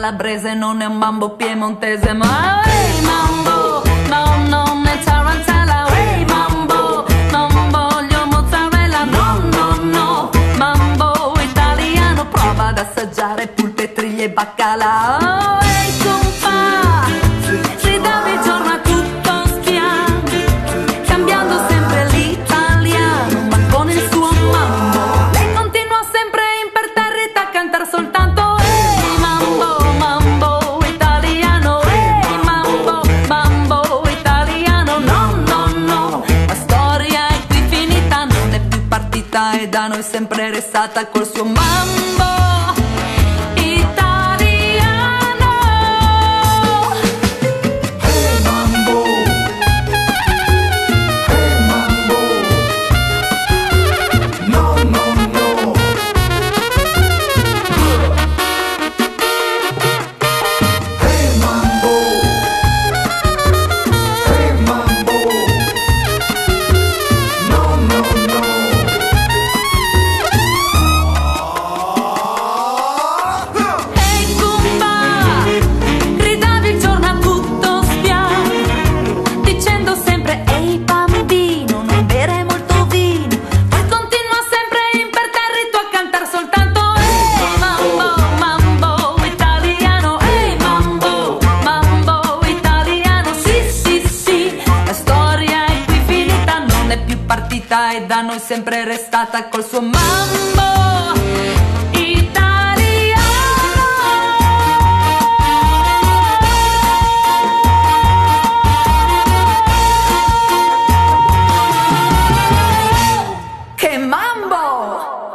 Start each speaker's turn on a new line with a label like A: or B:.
A: calabrese, non è un mambo piemontese, ma hey mambo, no, non è tarantella, hey mambo, non voglio mozzarella, no, no, no, mambo italiano, prova ad assaggiare pulpe, triglie e baccalà. Hey compa, ridami il giorno a tutto spiano, cambiando sempre l'italiano, ma con il suo mambo. Lei continua sempre imperterrita a cantare soltanto hey mambo, mambo italiano, hey mambo, mambo italiano, no, no, no, la storia è qui finita, non è più partita e da noi sempre restata col suo mambo italiano.
B: Hey mambo, hey mambo, no, no, no. Hey mambo, hey mambo, no, no, no.
A: Ehi compa, gridavi il giorno a tutto spiano, dicendo sempre ehi bambino, non bere molto vino. Poi continua sempre imperterrito a cantare soltanto ehi mambo, mambo italiano, ehi mambo, mambo italiano. Sì, sì, sì, la storia è qui finita, non è più partita e da noi sempre restata col suo mambo italiano. Che mambo!